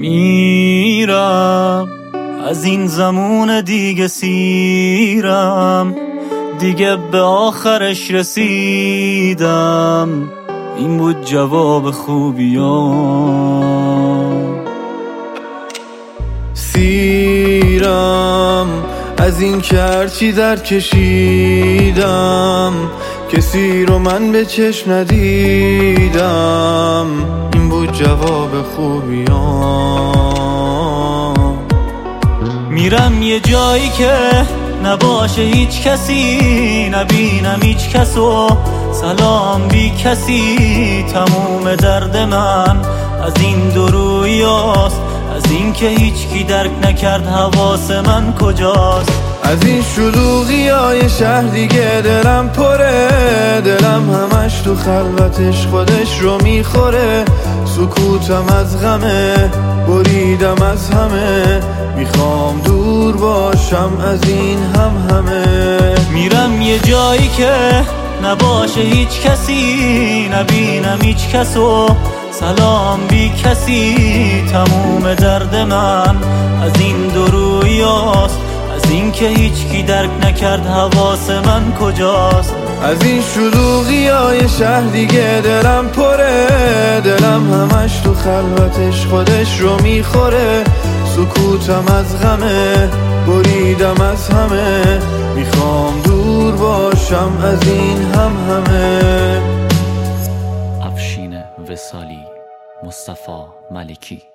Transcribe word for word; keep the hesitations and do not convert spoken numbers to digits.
میرم از این زمون دیگه سیرم، دیگه به آخرش رسیدم. این بود جواب خوبیام. سیرم از این که هرچی در کشیدم کسی رو من به چشم ندیدم. این بود جواب خوبیام. میرم یه جایی که نباشه هیچ کسی، نبینم هیچ کسو، سلام بی کسی. تموم درد من از این دو رویاست، از این که هیچ کی درک نکرد حواس من کجاست. از این شلوغی های شهر دیگه دلم پره، دلم همش تو خلوتش خودش رو میخوره. سکوتم از غمه، بریدم از همه، میخوام دور باشم از این هم همه. میرم یه جایی که نباشه هیچ کسی، نبینم هیچ کسو، سلام بی کسی. تموم درد من از این دو رویاست، از این که هیچ کی درک نکرد حواس من کجاست. از این شلوغی های شهر دیگه دلم پره، دلم همش تو خلوتش خودش رو میخوره. سکوتم از غمه، بریدم از همه، میخوام دور باشم از این هم همه. افشین وصالی، مصطفی ملکی.